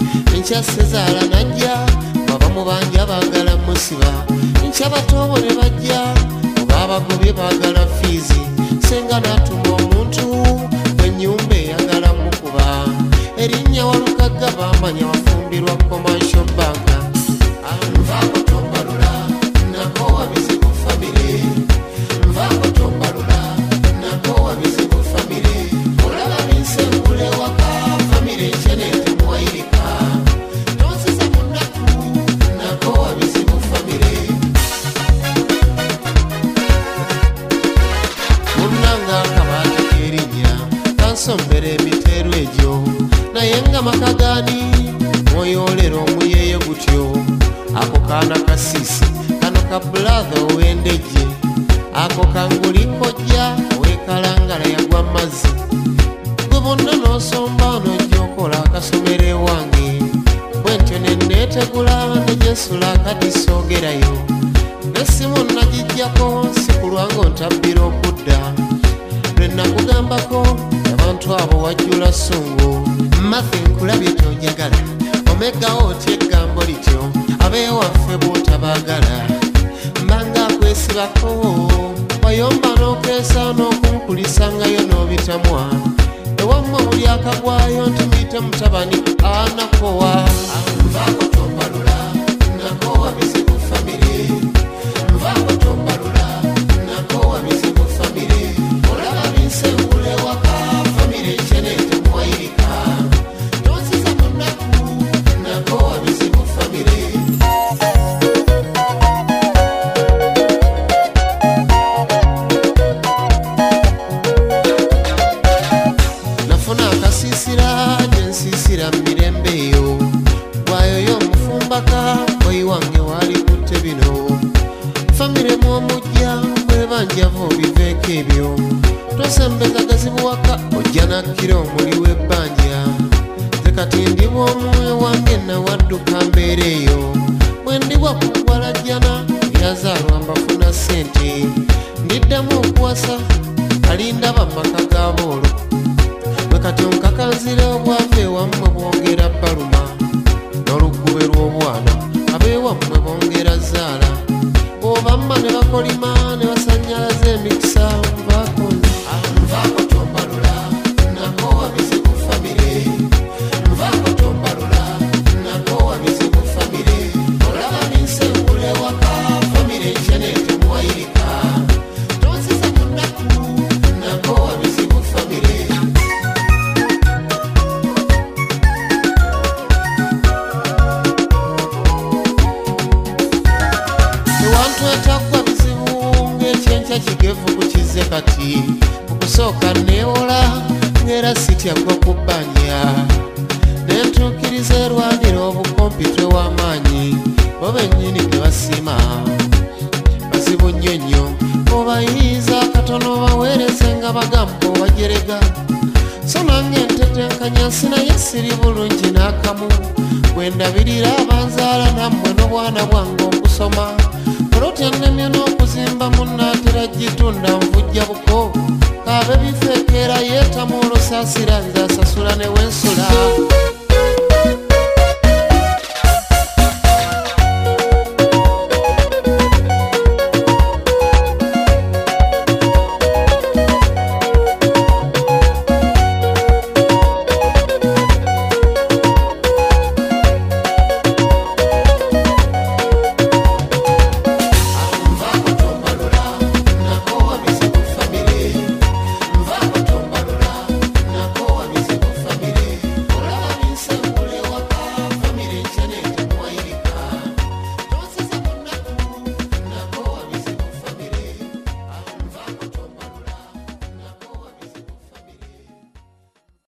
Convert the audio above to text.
Ncha Sezala najja baba mubanja bagala musiba ncha batobo ne bajja baba gobye bagala fizi senga natuma omuntu enyumba yagala mukuba erinnya walukaga bamanya wafumbirwa commercial bank Mvako tombalula nako wabizibu family Mvako tombalula nako wabizibu family olaba binsengule waka family chenete muwairika nonsiza munaku nako wabizibu family munanga kabata kerinya kansombere emiteru egyo nayenga makagani moyolero omuyeye gutyo ako kana kasisi kano ka brother owendeje ako kanguli kojja owekalangala yagwa mazzi gwe bonna n'osomba n'ojjokola akasomere wange bwentyo neneetegula nejensula akadisoogerayo nesimu nagijjako sikulwango ntabbira okudda lwe nakugambako abantu abo wajjula ssungu mafi nkulabye tojagala omegawo otya eggambo lityo abewaffe bootabagala mbanga kwesibako wayomba n'okeesa n'okunkulisangayo n'obitamwa ewammwe buli akagwayo ntumuyite mutabani anakowa Mvako tombalula nako wabizibu family Mvako tombalula nako wabizibu family olaba binsengule waka family chenete muwairika tonsiza munaku nako wabizibu family nafuna akasisira jensisira mirembe eyo wayoyo omufumbaka boyi wange wali kutte bino famire mwomujja mwebanjavo biveeko ebyo tosembeka gazibuwaka ojja nakkira omuli w'ebbanja nze kati ndi bw'omwoyo wange nawadduka mbeera eyo bwe ndibwa kukwalajjana yazaalwa mbafuna ssente ndiddamu okuwasa alindaba maka g'aboolo bwe kati onkakanzira obwavu ewammwe bwongera baluma n'olugube lw'obwana ab'ewammwe bongera zaala bw'obamma ne bakolima ne basanyalaza emikisa Mvako tombalula nako wabizibu family Mvako tombalula nako wabizibu family olaba binsengule waka family chenete muwairika tonsiza munaku nako wabizibu family ewantu etakwa bizibu ng'ekyenkya kigevu kukize kati okusooka neewola ng'era sitya gwa kubbanja nentuukiriza erwanira obukompitwe w'amaanyi bo bennyini ne basiima bazibu nnyo nnyo obayiiza akatono baweereze nga bagamba obajerega so nange ntetenkanya sinaye siri bulungi n'akamu bwe ndabirira abanzaala nammwe n'obwana bwange okusoma olwotya nnemye n'okuzimba munnaatera gitunda nvujja buko kaabe bifeekeera yeetamu olusaasira nze asasula ne wensula